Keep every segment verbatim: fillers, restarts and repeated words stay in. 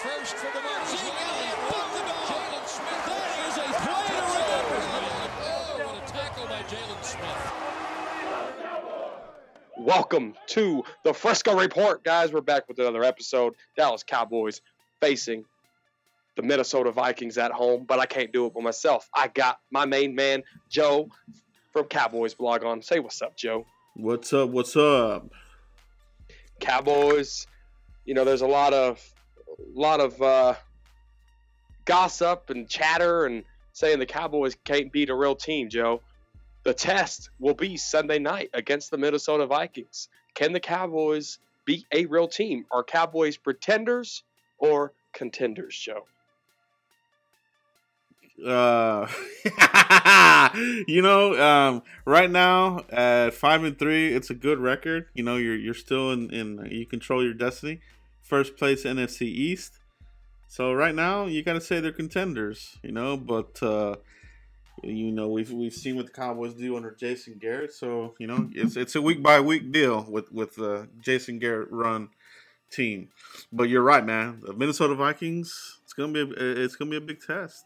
first for the Bucks. Zeke Elliott with the dog. Jalen Smith. That is a play to remember. Oh, what a tackle by Jalen Smith. Welcome to the Frisco Report, guys. We're back with another episode. Dallas Cowboys facing the Minnesota Vikings at home, but I can't do it by myself. I got my main man, Joe, from Cowboys Blog on. Say what's up, Joe. What's up? What's up? Cowboys, you know, there's a lot of lot of uh, gossip and chatter and saying the Cowboys can't beat a real team, Joe. The test will be Sunday night against the Minnesota Vikings. Can the Cowboys beat a real team? Are Cowboys pretenders or contenders, Joe? Uh, you know, um, right now at five and three, it's a good record. You know, you're you're still in, in you control your destiny. First place N F C East. So right now you got to say they're contenders. You know, but uh, you know we've we've seen what the Cowboys do under Jason Garrett. So you know it's it's a week by week deal with with the Jason Garrett run team. But you're right, man. The Minnesota Vikings. It's gonna be a, it's gonna be a big test.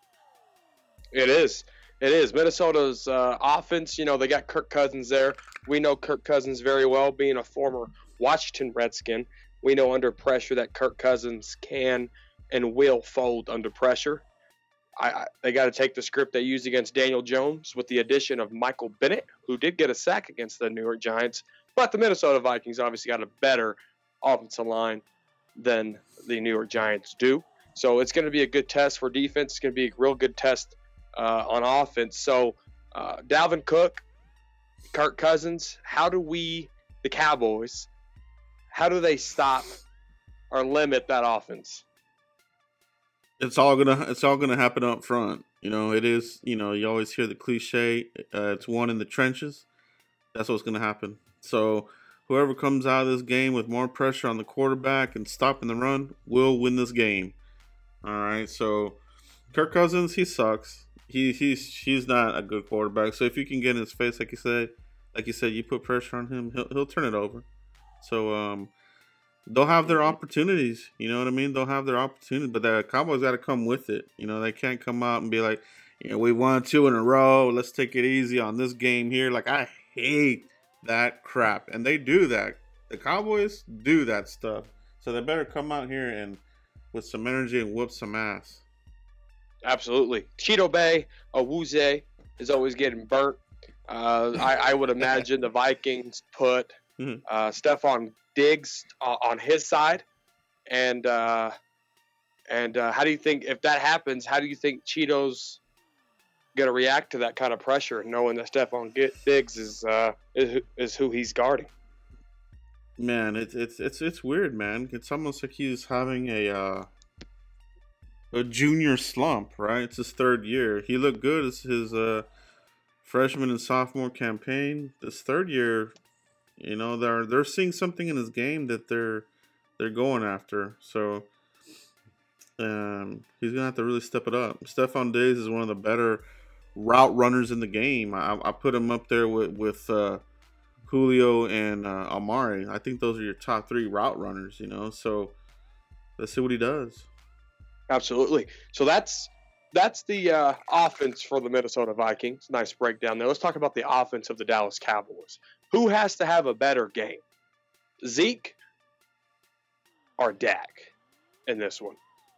It is. It is. Minnesota's uh, offense, you know, they got Kirk Cousins there. We know Kirk Cousins very well, being a former Washington Redskin. We know under pressure that Kirk Cousins can and will fold under pressure. I, I, they got to take the script they used against Daniel Jones with the addition of Michael Bennett, who did get a sack against the New York Giants. But the Minnesota Vikings obviously got a better offensive line than the New York Giants do. So it's going to be a good test for defense. It's going to be a real good test Uh, on offense. So uh, Dalvin Cook, Kirk Cousins, how do we, the Cowboys, how do they stop or limit that offense? It's all gonna it's all gonna happen up front. You know, it is. You know, you always hear the cliche. Uh, it's won in the trenches. That's what's gonna happen. So whoever comes out of this game with more pressure on the quarterback and stopping the run will win this game. All right. So Kirk Cousins, he sucks. He he's he's not a good quarterback. So if you can get in his face, like you said, like you said, you put pressure on him, he'll he'll turn it over. So um, they'll have their opportunities. You know what I mean? They'll have their opportunities, but the Cowboys got to come with it. You know, they can't come out and be like, you know, we won two in a row. Let's take it easy on this game here. Like, I hate that crap, and they do that. The Cowboys do that stuff. So they better come out here and with some energy and whoop some ass. Absolutely. Cheeto Bay, Awuzie is always getting burnt. Uh, I, I would imagine the Vikings put mm-hmm. uh, Stephon Diggs uh, on his side. And uh, and uh, how do you think, if that happens, how do you think Cheeto's going to react to that kind of pressure, knowing that Stephon Diggs is, uh, is is who he's guarding? Man, it's it's it's it's weird, man. It's almost like he's having a uh, a junior slump, right? It's his third year. He looked good as his uh, freshman and sophomore campaign. This third year, you know, they're they're seeing something in his game that they're they're going after. So um, he's gonna have to really step it up. Stephon Diggs is one of the better route runners in the game. I, I put him up there with with uh, Julio and uh, Amari. I think those are your top three route runners. You know, so let's see what he does. Absolutely. So that's that's the uh, offense for the Minnesota Vikings. Nice breakdown there. Let's talk about the offense of the Dallas Cowboys. Who has to have a better game, Zeke or Dak, in this one?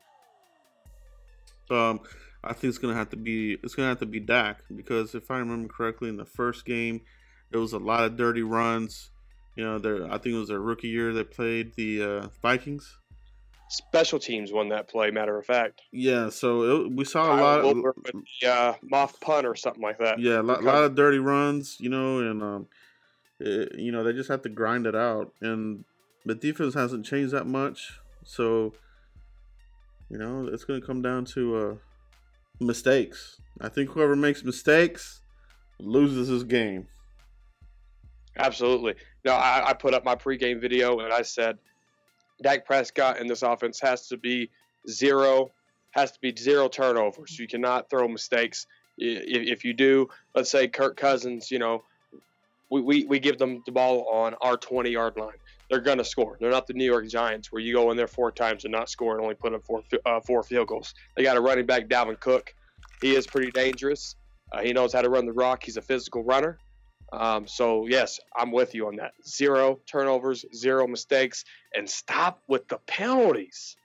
Um, I think it's gonna have to be it's gonna have to be Dak, because if I remember correctly, in the first game, there was a lot of dirty runs. You know, there I think it was their rookie year they played the uh, Vikings. Special teams won that play, matter of fact. Yeah, so it, we saw a Kyle lot of with the uh, Moff punt or something like that. Yeah, a lot, lot of dirty runs, you know, and um, it, you know they just have to grind it out, and the defense hasn't changed that much, so you know it's going to come down to uh, mistakes. I think whoever makes mistakes loses this game. Absolutely. No, I, I put up my pregame video and I said, Dak Prescott in this offense has to be zero, has to be zero turnovers. You cannot throw mistakes. If, if you do, let's say Kirk Cousins, you know, we, we, we give them the ball on our twenty-yard line. they're going to score. They're not the New York Giants where you go in there four times and not score and only put up four, uh, four field goals. They got a running back, Dalvin Cook. He is pretty dangerous. Uh, he knows how to run the rock. He's a physical runner. Um, so, yes, I'm with you on that. Zero turnovers, zero mistakes, and stop with the penalties.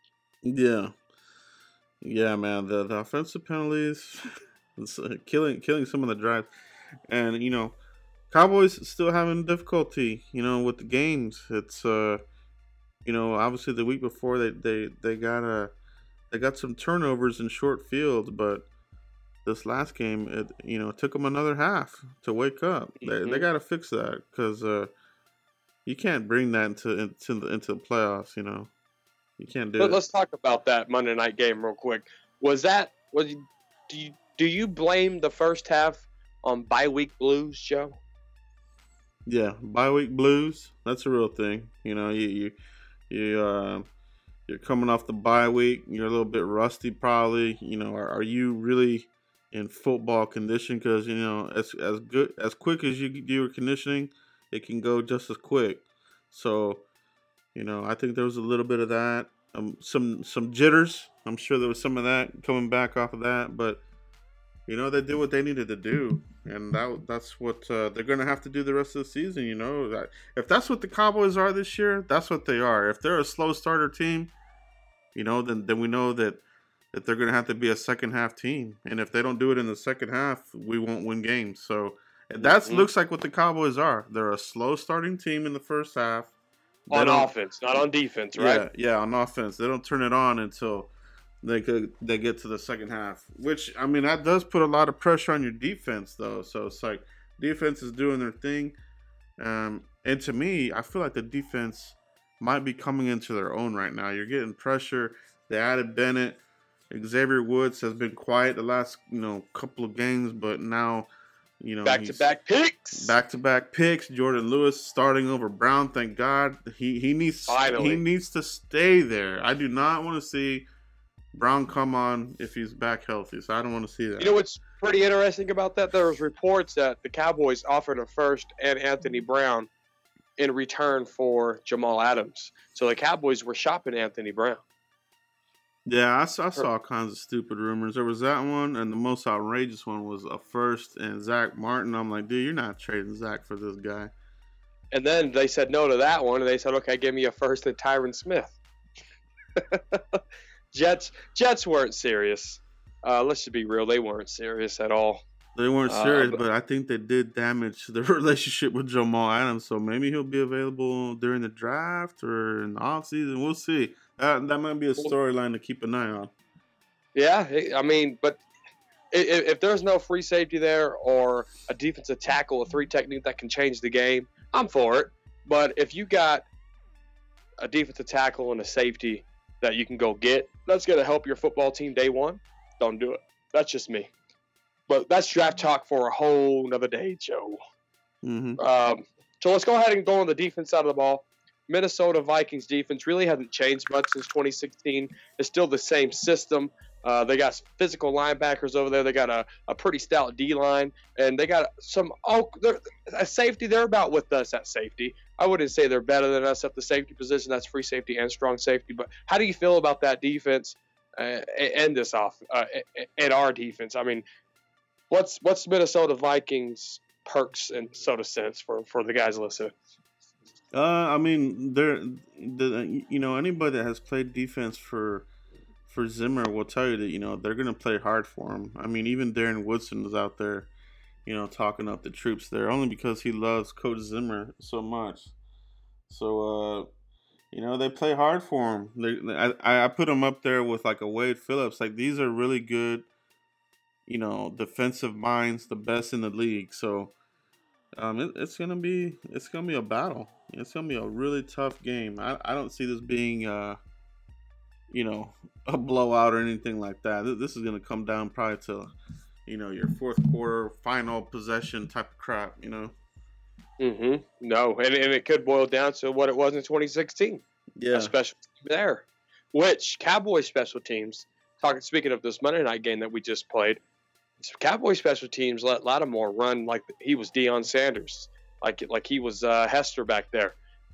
Yeah. Yeah, man. The, the offensive penalties, it's uh, killing killing some of the drives. And, you know, Cowboys still having difficulty, you know, with the games. It's, uh, you know, obviously the week before they, they, they got a, they got some turnovers in short fields, but this last game, it you know, it took them another half to wake up. Mm-hmm. They they got to fix that because uh, you can't bring that into into the, into the playoffs. You know, you can't do but it. Let's talk about that Monday night game real quick. Was that was do you do you blame the first half on bye week blues, Joe? Yeah, bye week blues. That's a real thing. You know, you you you uh, you're coming off the bye week. You're a little bit rusty, probably. You know, are, are you really in football condition? Because, you know, as as good as quick as you do your conditioning, it can go just as quick. So, you know, I think there was a little bit of that. Um, some some jitters. I'm sure there was some of that coming back off of that, but you know, they did what they needed to do, and that that's what uh, they're going to have to do the rest of the season. You know, if that's what the Cowboys are this year, that's what they are. If they're a slow starter team, you know, then then we know that that they're going to have to be a second half team, and if they don't do it in the second half, we won't win games. So that mm-hmm. looks like what the Cowboys are. They're a slow starting team in the first half. They on offense, not on defense, right? Yeah, yeah, on offense. They don't turn it on until they could they get to the second half. Which, I mean, that does put a lot of pressure on your defense, though. So it's like defense is doing their thing. Um, and to me, I feel like the defense might be coming into their own right now. You're getting pressure. They added Bennett. Xavier Woods has been quiet the last, you know, couple of games, but now, you know, back-to-back picks. Back-to-back picks. Jordan Lewis starting over Brown. Thank God. He he needs Finally. he needs to stay there. I do not want to see Brown come on if he's back healthy. So I don't want to see that. You know what's pretty interesting about that? There was reports that the Cowboys offered a first and Anthony Brown in return for Jamal Adams. So the Cowboys were shopping Anthony Brown. Yeah, I saw, I saw all kinds of stupid rumors. There was that one, and the most outrageous one was a first and Zach Martin. I'm like, dude, you're not trading Zach for this guy. And then they said no to that one, and they said, okay, give me a first and Tyron Smith. Jets Jets weren't serious. Uh, let's just be real. They weren't serious at all. They weren't serious, uh, but, but I think they did damage the relationship with Jamal Adams. So maybe he'll be available during the draft or in the offseason. We'll see. Uh, that might be a storyline to keep an eye on. Yeah, I mean, but if, if there's no free safety there or a defensive tackle, a three technique that can change the game, I'm for it. But if you got a defensive tackle and a safety that you can go get, that's going to help your football team day one. Don't do it. That's just me. But that's draft talk for a whole nother day, Joe. Mm-hmm. Um, so let's go ahead and go on the defense side of the ball. Minnesota Vikings defense really hasn't changed much since twenty sixteen. It's still the same system. Uh, they got physical linebackers over there. They got a, a pretty stout D-line. And they got some oh, – a safety. They're about with us at safety. I wouldn't say they're better than us at the safety position. That's free safety and strong safety. But how do you feel about that defense uh, and this off uh, and our defense? I mean, what's what's Minnesota Vikings perks and soda sense for, for the guys listening? Uh, I mean, they're the you know anybody that has played defense for for Zimmer will tell you that you know they're gonna play hard for him. I mean, even Darren Woodson was out there, you know, talking up the troops there only because he loves Coach Zimmer so much. So, uh, you know, they play hard for him. They, I I put him up there with like a Wade Phillips. Like these are really good, you know, defensive minds, the best in the league. So. Um, it, it's gonna be it's gonna be a battle. It's gonna be a really tough game. I, I don't see this being uh, you know, a blowout or anything like that. This is gonna come down probably to, you know, your fourth quarter final possession type of crap. You know. Mm-hmm. No, and, and it could boil down to what it was in twenty sixteen. Yeah. A special team there, which Cowboys special teams. Talking speaking of this Monday night game that we just played. Cowboy special teams let Lattimore run like he was Deion Sanders, like like he was uh, Hester back there.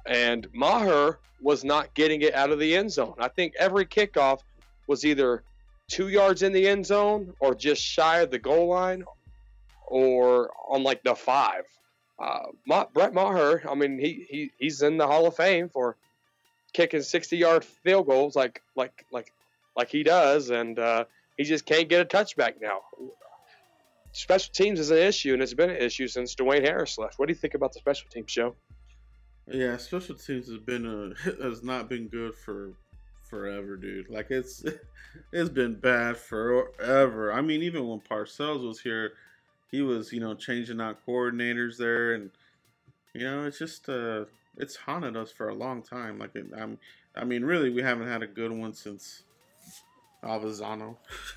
and Maher was not getting it out of the end zone. I think every kickoff was either two yards in the end zone or just shy of the goal line or on like the five. Uh, Ma- Brett Maher, I mean, he, he he's in the Hall of Fame for kicking sixty-yard field goals like like like like he does, and uh, he just can't get a touchback now. Special teams is an issue, and it's been an issue since Dwayne Harris left. What do you think about the special teams, Joe? Yeah, special teams has been a has not been good for forever, dude. Like it's it's been bad forever. I mean, even when Parcells was here, he was, you know, changing out coordinators there, and you know, it's just uh it's haunted us for a long time. Like I'm I mean, really, we haven't had a good one since Alvazano.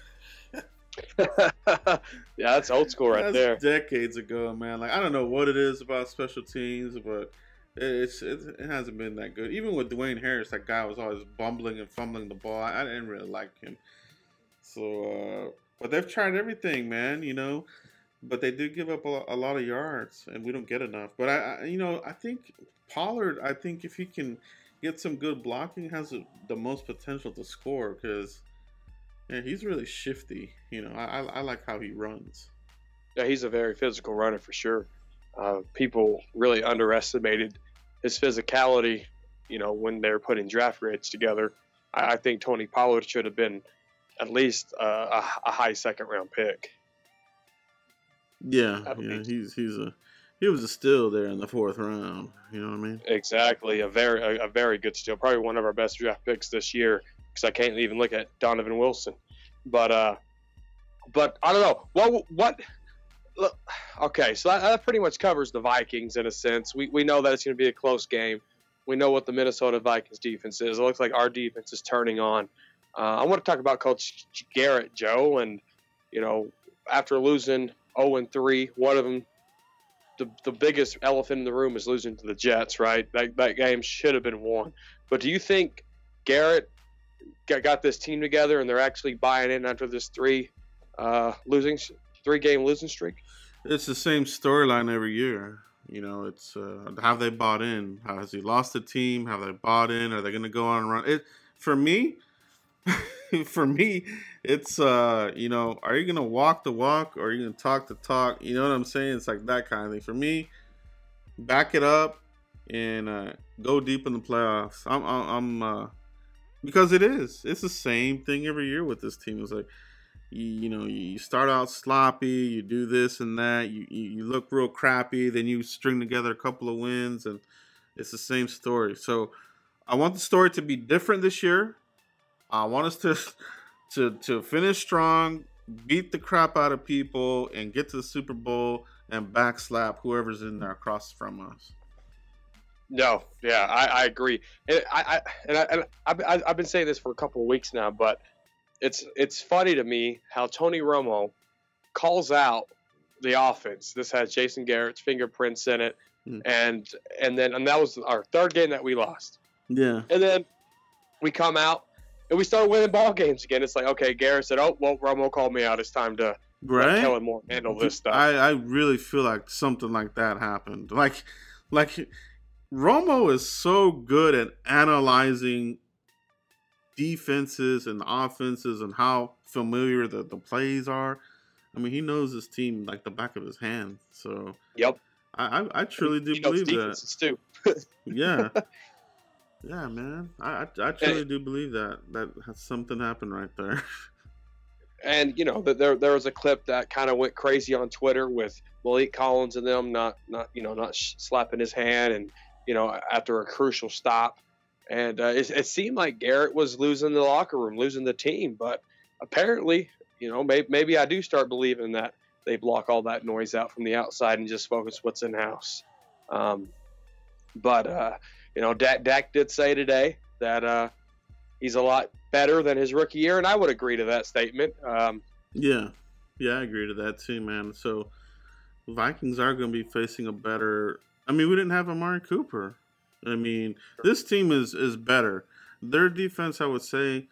Yeah, that's old school right That's there. decades ago, man. Like I don't know what it is about special teams, but it's it, it hasn't been that good. Even with Dwayne Harris, that guy was always bumbling and fumbling the ball. I, I didn't really like him. So, uh, but they've tried everything, man. You know, but they do give up a, a lot of yards, and we don't get enough. But I, I, you know, I think Pollard. I think if he can get some good blocking, has a, the most potential to score because. Yeah, he's really shifty. You know, I, I I like how he runs. Yeah, he's a very physical runner for sure. Uh, people really underestimated his physicality, you know, when they were putting draft grades together. I, I think Tony Pollard should have been at least uh, a, a high second round pick. Yeah, I yeah, mean, he's he's a he was a steal there in the fourth round. You know what I mean? exactly, a very a, a very good steal. Probably one of our best draft picks this year because I can't even look at Donovan Wilson. But uh, but I don't know what what. Look, okay, so that, that pretty much covers the Vikings in a sense. We we know that it's going to be a close game. We know what the Minnesota Vikings defense is. It looks like our defense is turning on. Uh, I want to talk about Coach Garrett, Joe, and you know, after losing oh and three, one of them, the the biggest elephant in the room is losing to the Jets, right? That that game should have been won. But do you think Garrett got, got this team together and they're actually buying in after this three uh, losing three game losing streak? It's the same storyline every year. You know, it's uh, have they bought in? How has he lost the team? Have they bought in? Are they going to go on and run? It for me. For me, it's uh, you know, are you gonna walk the walk or are you gonna talk the talk? You know what I'm saying? It's like that kind of thing. For me, back it up and uh, go deep in the playoffs. I'm, I'm, I'm uh, because it is. It's the same thing every year with this team. It's like you, you know, you start out sloppy, you do this and that, you, you you look real crappy, then you string together a couple of wins, and it's the same story. So I want the story to be different this year. I want us to to to finish strong, beat the crap out of people, and get to the Super Bowl and backslap whoever's in there across from us. No, yeah, I, I agree. And I, I and I and I've, I've been saying this for a couple of weeks now, but it's it's funny to me how Tony Romo calls out the offense. This has Jason Garrett's fingerprints in it, mm. and and then and that was our third game that we lost. Yeah, and then we come out. And we started winning ball games again. It's like, okay, Garrett said, oh, well, Romo called me out. It's time to right? let Kellen Moore handle this stuff. I, I really feel like something like that happened. Like, like Romo is so good at analyzing defenses and offenses and how familiar the, the plays are. I mean, he knows his team like the back of his hand. So, yep. I, I, I truly do he believe knows that. Too. Yeah. Yeah, man. I, I, I truly and, do believe that. That has something happened right there. And, you know, there there was a clip that kind of went crazy on Twitter with Malik Collins and them not, not you know, not slapping his hand and, you know, after a crucial stop. And uh, it, it seemed like Garrett was losing the locker room, losing the team. But apparently, you know, maybe, maybe I do start believing that they block all that noise out from the outside and just focus what's in-house. Um, but, uh, You know, Dak, Dak did say today that uh, he's a lot better than his rookie year, and I would agree to that statement. Um, yeah, yeah, I agree to that too, man. So Vikings are going to be facing a better. I mean, we didn't have Amari Cooper. I mean, this team is is better. Their defense, I would say,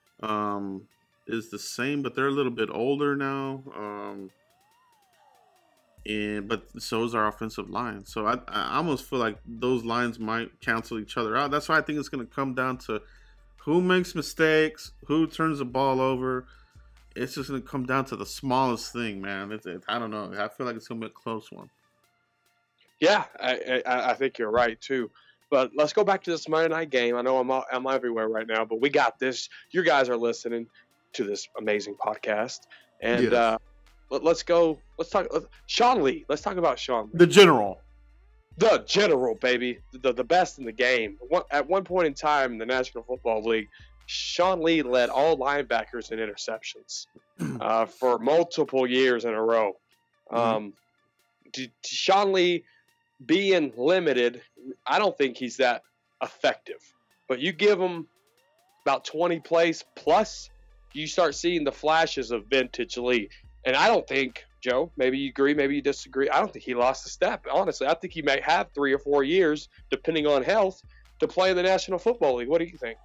um, is the same, but they're a little bit older now. Um, and but so is our offensive line. So I, I almost feel like those lines might cancel each other out. That's why I think it's going to come down to who makes mistakes, who turns the ball over. It's just going to come down to the smallest thing, man. It's, it, I don't know. I feel like it's going to be a close one. Yeah, I, I, I think you're right, too. But let's go back to this Monday night game. I know I'm all, I'm everywhere right now, but we got this. You guys are listening to this amazing podcast. And Yes. uh, let, let's go. Let's talk. Let's, Sean Lee. Let's talk about Sean Lee. The general. The general, baby. The, the best in the game. One, at one point in time in the National Football League, Sean Lee led all linebackers in interceptions uh, for multiple years in a row. Um, mm-hmm. Sean Lee being limited, I don't think he's that effective. But you give him about twenty plays plus, you start seeing the flashes of vintage Lee. And I don't think, Joe, maybe you agree, maybe you disagree, I don't think he lost a step. Honestly, I think he may have three or four years, depending on health, to play in the National Football League. What do you think?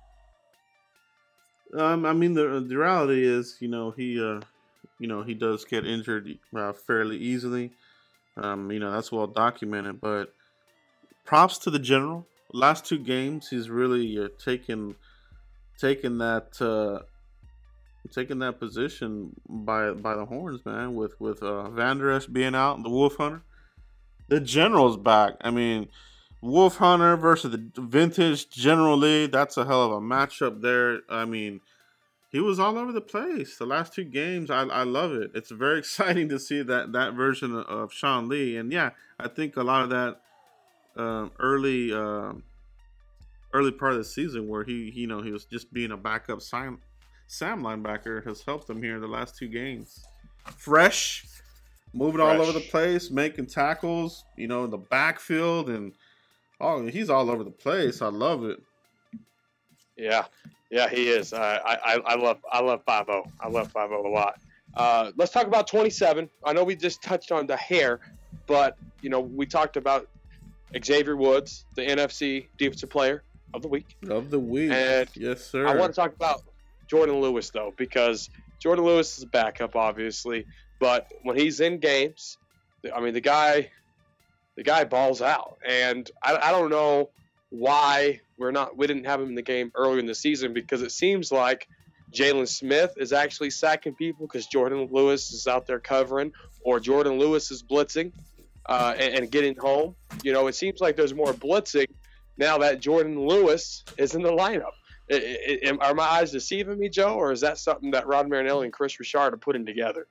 Um, I mean, the the reality is, you know, he, uh, you know, he does get injured uh, fairly easily. Um, you know, that's well documented. But props to the general. Last two games, he's really uh, taken taken that uh, taken that position by by the horns, man. With with uh, Van Der Esch being out and the Wolf Hunter, the general's back. I mean, Wolf Hunter versus the vintage General Lee. That's a hell of a matchup there. I mean, he was all over the place. The last two games, I, I love it. It's very exciting to see that, that version of Sean Lee. And yeah, I think a lot of that um, early uh, early part of the season where he, you know, he was just being a backup Sam, Sam linebacker has helped him here in the last two games. Fresh, moving Fresh. all over the place, making tackles, you know, in the backfield, and oh, he's all over the place. I love it. Yeah, yeah, he is. Uh, I, I, I love, I love five oh. I love five oh a lot. Uh, let's talk about twenty-seven. I know we just touched on the hair, but you know we talked about Xavier Woods, the N F C Defensive Player of the Week. Of the week, and yes, sir. I want to talk about Jordan Lewis though, because Jordan Lewis is a backup, obviously, but when he's in games, I mean the guy, the guy balls out, and I, I don't know why we're not we didn't have him in the game earlier in the season, because it seems like Jalen Smith is actually sacking people because Jordan Lewis is out there covering, or Jordan Lewis is blitzing uh, and, and getting home. You know, it seems like there's more blitzing now that Jordan Lewis is in the lineup. It, it, it, are my eyes deceiving me, Joe, or is that something that Rod Marinelli and Chris Richard are putting together?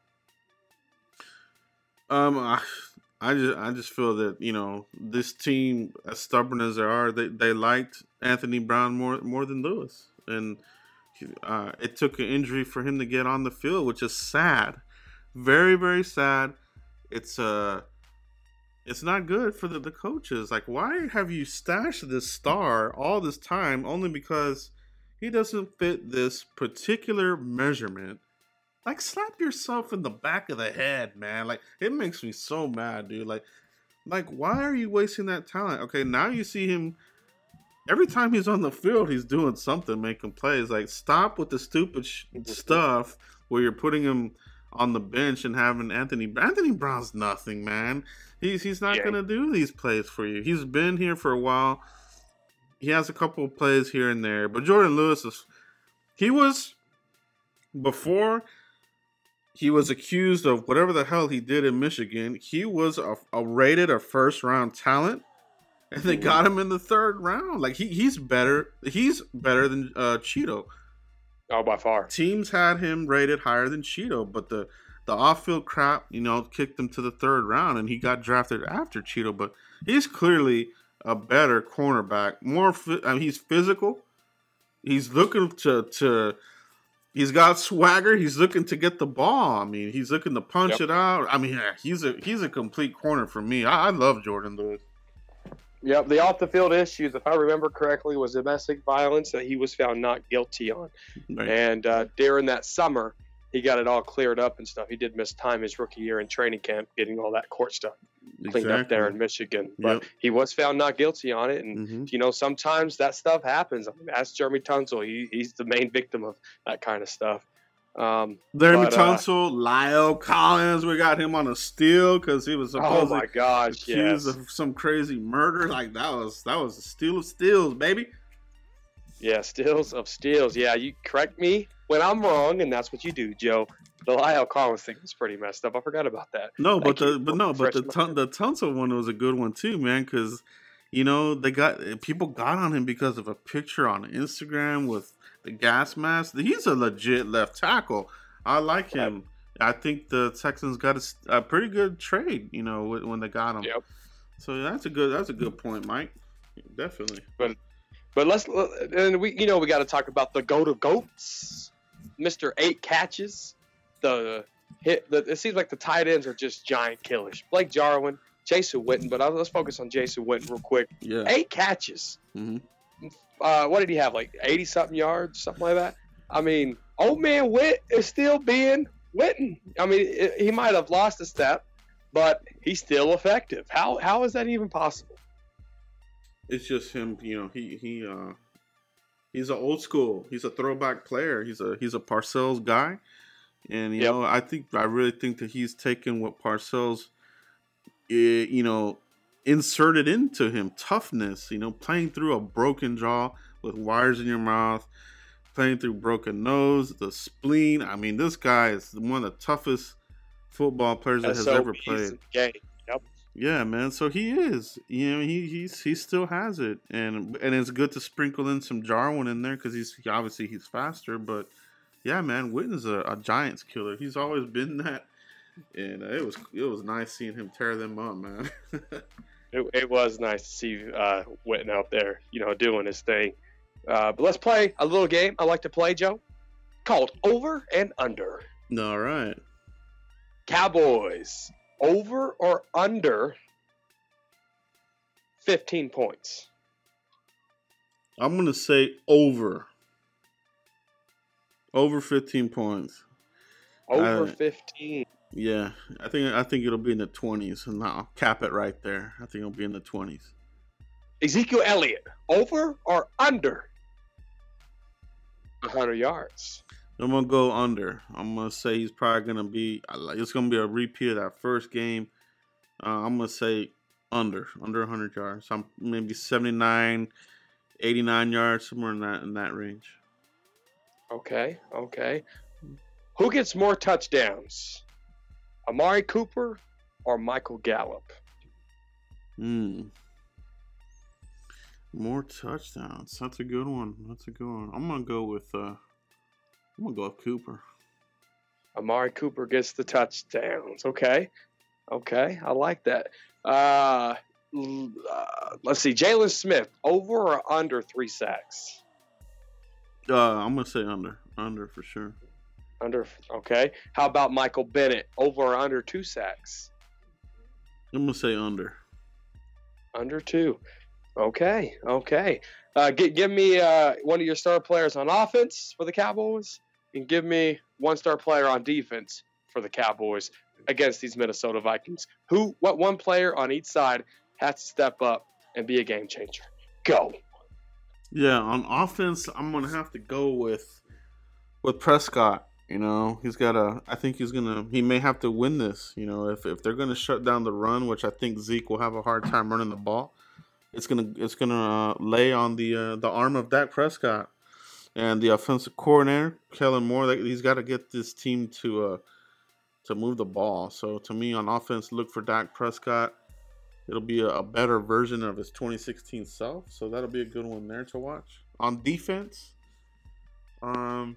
Um, I, I just I just feel that, you know, this team, as stubborn as they are, they, they liked Anthony Brown more more than Lewis, and uh, it took an injury for him to get on the field, which is sad, very very sad. It's uh, it's not good for the, the coaches. Like, why have you stashed this star all this time only because he doesn't fit this particular measurement? Like, slap yourself in the back of the head, man. Like, it makes me so mad, dude. Like, like, why are you wasting that talent? Okay, now you see him every time he's on the field, he's doing something, making plays. Like, stop with the stupid sh- stuff where you're putting him on the bench and having Anthony. Anthony Brown's nothing, man. He's he's not yeah. gonna do these plays for you. He's been here for a while. He has a couple of plays here and there, but Jordan Lewis is. He was before. He was accused of whatever the hell he did in Michigan. He was a, a rated a first round talent, and they got him in the third round. Like he, he's better. He's better than uh, Cheeto. Oh, by far. Teams had him rated higher than Cheeto, but the the off field crap, you know, kicked him to the third round, and he got drafted after Cheeto. But he's clearly a better cornerback. More, I mean, he's physical. He's looking to to. He's got swagger. He's looking to get the ball. I mean, he's looking to punch yep. it out. I mean, he's a he's a complete corner for me. I, I love Jordan Lewis. Yep, the off the field issues, if I remember correctly, was domestic violence that he was found not guilty on. Right. And uh, during that summer, he got it all cleared up and stuff. He did miss time his rookie year in training camp, getting all that court stuff cleaned exactly. up there in Michigan. But yep. he was found not guilty on it. And, mm-hmm. you know, sometimes that stuff happens. I mean, ask Jeremy Tunzel. He, he's the main victim of that kind of stuff. Um, Laremy but, uh, Tunsil, Lyle Collins, we got him on a steal because he was oh supposedly my gosh, accused yes. of some crazy murder. Like that was that was a steal of steals, baby. Yeah, steals of steals. Yeah, you correct me when I'm wrong, and that's what you do, Joe. The Lyle Collins thing was pretty messed up. I forgot about that. No, but Thank you the but for no, but the refreshing my Tun- the Tunsil one was a good one too, man. Because you know they got people got on him because of a picture on Instagram with the gas mask. He's a legit left tackle. I like him. I think the Texans got a, a pretty good trade, you know, when they got him. Yep. So that's a good that's a good point, Mike. Definitely. But but let's and we you know we got to talk about the goat of goats, Mister Eight Catches. The hit. The, it seems like the tight ends are just giant killers. Blake Jarwin, Jason Witten, but let's focus on Jason Witten real quick. Yeah. Eight catches. Mm-hmm. Uh, what did he have? Like eighty something yards, something like that. I mean, old man Witt is still being Witten. I mean, it, he might have lost a step, but he's still effective. How how is that even possible? It's just him, you know. He he uh, he's an old school. He's a throwback player. He's a he's a Parcells guy, and you Yep. know, I think I really think that he's taken what Parcells, eh, you know, inserted into him. Toughness, you know, playing through a broken jaw with wires in your mouth, playing through broken nose, the spleen. I mean, this guy is one of the toughest football players that has ever S O Bs played. in the game. Yep. Yeah, man. So he is. You know, he he's he still has it, and and it's good to sprinkle in some Jarwin in there because he's obviously he's faster. But yeah, man, Witten's a, a Giants killer. He's always been that, and uh, it was it was nice seeing him tear them up, man. It, it was nice to see uh, Witten out there, you know, doing his thing. Uh, but let's play a little game I like to play, Joe, called Over and Under. All right. Cowboys, over or under fifteen points? I'm gonna say over. Over fifteen points. Over Uh, fifteen. Yeah, I think I think it'll be in the twenties, and I'll cap it right there. I think it'll be in the twenties. Ezekiel Elliott, over or under one hundred yards? I'm gonna go under. I'm gonna say he's probably gonna be. It's gonna be a repeat of that first game. Uh, I'm gonna say under, under one hundred yards. I'm maybe seventy-nine, eighty-nine yards, somewhere in that in that range. Okay, okay. Who gets more touchdowns, Amari Cooper or Michael Gallup? Hmm. More touchdowns. That's a good one. That's a good one. I'm gonna go with. Uh, I'm gonna go with Cooper. Amari Cooper gets the touchdowns. Okay. Okay. I like that. Uh, l- uh, let's see. Jalen Smith, over or under three sacks? Uh, I'm gonna say under. Under for sure. Under. Okay. How about Michael Bennett, over or under two sacks? I'm gonna say under. Under two. Okay. Okay. Uh, g- give me uh, one of your star players on offense for the Cowboys, and give me one star player on defense for the Cowboys against these Minnesota Vikings. Who, what one player on each side has to step up and be a game changer? Go. Yeah, on offense, I'm gonna have to go with with Prescott. You know, he's got a. I think he's gonna. He may have to win this. You know, if if they're gonna shut down the run, which I think Zeke will have a hard time running the ball, it's gonna it's gonna uh, lay on the uh, the arm of Dak Prescott and the offensive coordinator Kellen Moore. They, he's got to get this team to uh to move the ball. So to me, on offense, look for Dak Prescott. It'll be a, a better version of his twenty sixteen self. So that'll be a good one there to watch. On defense, um.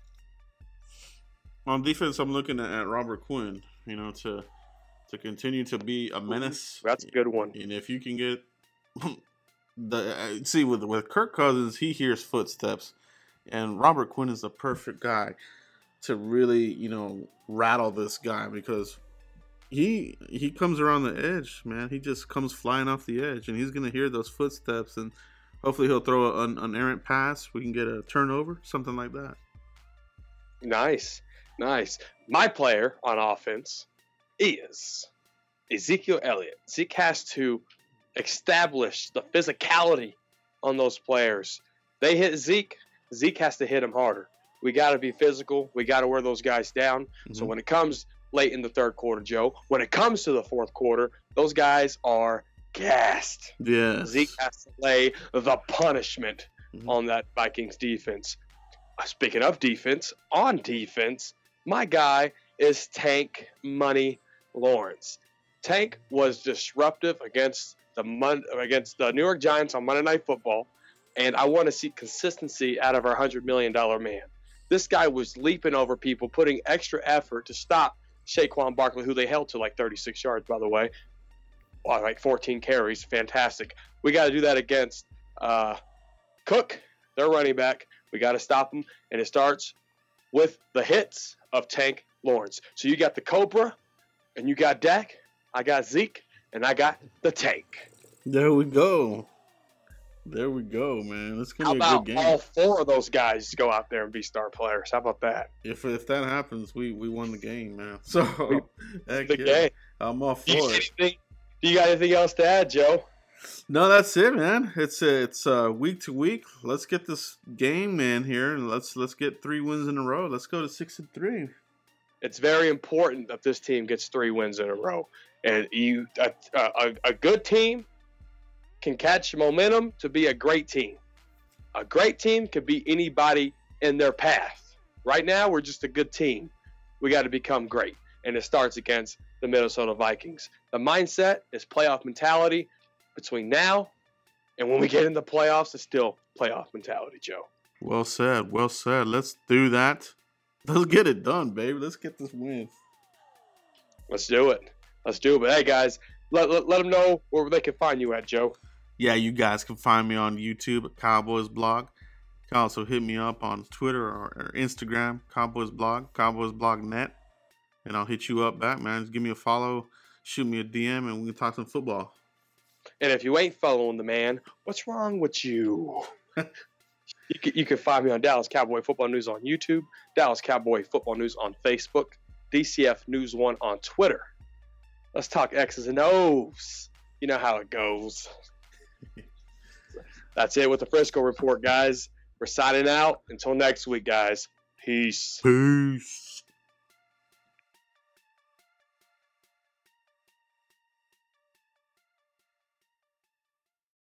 On defense, I'm looking at, at Robert Quinn, you know, to to continue to be a menace. That's a good one. And if you can get the uh, see with with Kirk Cousins, he hears footsteps, and Robert Quinn is the perfect guy to really, you know, rattle this guy because he he comes around the edge, man. He just comes flying off the edge, and he's gonna hear those footsteps, and hopefully he'll throw an, an errant pass. We can get a turnover, something like that. Nice. Nice. My player on offense is Ezekiel Elliott. Zeke has to establish the physicality on those players. They hit Zeke, Zeke has to hit him harder. We got to be physical. We got to wear those guys down. Mm-hmm. So when it comes late in the third quarter, Joe, when it comes to the fourth quarter, those guys are gassed. Yeah. Zeke has to lay the punishment mm-hmm. on that Vikings defense. Speaking of defense, on defense, my guy is Tank Money Lawrence. Tank was disruptive against the Mon- against the New York Giants on Monday Night Football, and I want to see consistency out of our one hundred million dollars man. This guy was leaping over people, putting extra effort to stop Saquon Barkley, who they held to like thirty-six yards, by the way, well, like fourteen carries. Fantastic. We got to do that against uh, Cook, their running back. We got to stop him, and it starts with the hits of Tank Lawrence. So you got the Cobra, and you got Dak. I got Zeke, and I got the Tank. There we go. There we go, man. This could How be a about good game. all four of those guys go out there and be star players? How about that? If if that happens, we, we won the game, man. So heck the yeah, game. I'm all for you it. Anything, do you got anything else to add, Joe? No, that's it, man. It's it's uh, week to week. Let's get this game, man, here, and let's let's get three wins in a row. Let's go to six and three. It's very important that this team gets three wins in a row, and you a, a, a good team can catch momentum to be a great team. A great team could be anybody in their path. Right now, we're just a good team. We got to become great, and it starts against the Minnesota Vikings. The mindset is playoff mentality. Between now and when we get in the playoffs, it's still playoff mentality, Joe. Well said. Well said. Let's do that. Let's get it done, baby. Let's get this win. Let's do it. Let's do it. But, hey, guys, let, let, let them know where they can find you at, Joe. Yeah, you guys can find me on YouTube at Cowboys Blog. You can also hit me up on Twitter or, or Instagram, Cowboys Blog, Cowboys Blog Net. And I'll hit you up back, man. Just give me a follow, shoot me a D M, and we can talk some football. And if you ain't following the man, what's wrong with you? you, can, you can find me on Dallas Cowboy Football News on YouTube, Dallas Cowboy Football News on Facebook, D C F News one on Twitter. Let's talk X's and O's. You know how it goes. That's it with the Frisco Report, guys. We're signing out. Until next week, guys. Peace. Peace.